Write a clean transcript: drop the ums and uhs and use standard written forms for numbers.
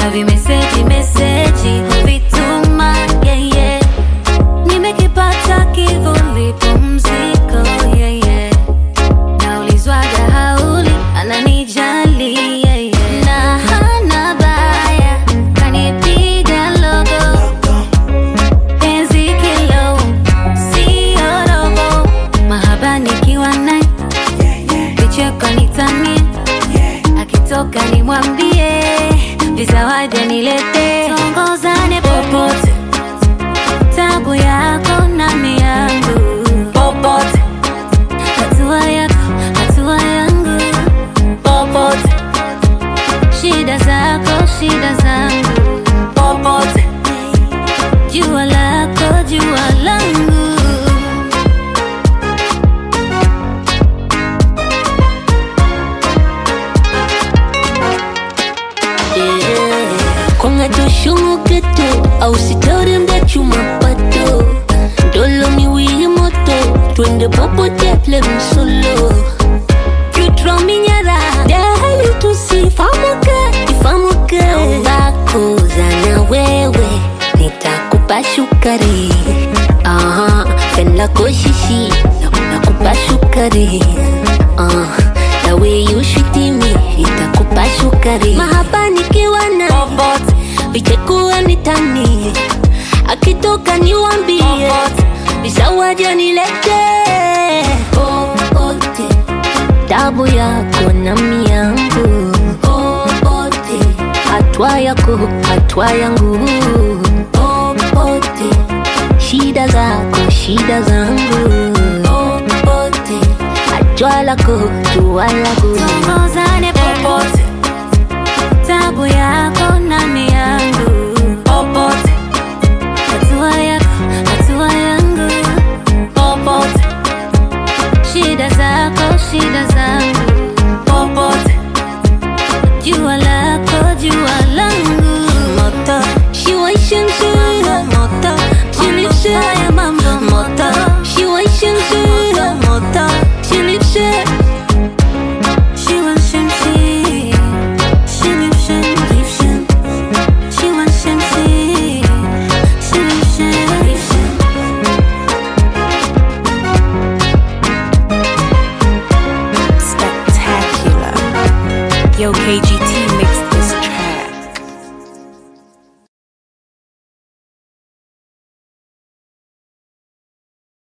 Meseji vituma, yeah, yeah. Nimekipata kivuli pumziko, yeah, yeah. Naulizwaga hauli, ananijali, yeah, yeah. Na hana baya, kanipiga logo. Penzi kilo, siyo robo. Mahaba nikiwa naye, vicheko nitanie. Akitoka nimwambie, vizawadi nilete. Tongozane popote, tabu yako nami yangu. Popote, hatua yako, hatua yangu. Popote, shida zako, shida zangu. Popote, jua lako, jua langu. Konga doshungu keto, au sitori mda chuma pato. Dolo mi wii moto, twende popote ple msolo. Jutro minyara, dehali tusifamuke, ifamuke. Mbako zana wewe, nitakupa shukari. Fenla koshishi, nakupa shukari. The way you treat me, nitakupa shukari. Mahaba nikiwa na Popote, vichekuwa nitani. Akitoka niwambie, vizawadi nilete. Popote, tabu yako nami yangu. Popote, hatua yako, hatua yangu. Popote, shida zako, shida zangu. Popote, jua lako, jua langu. tongozane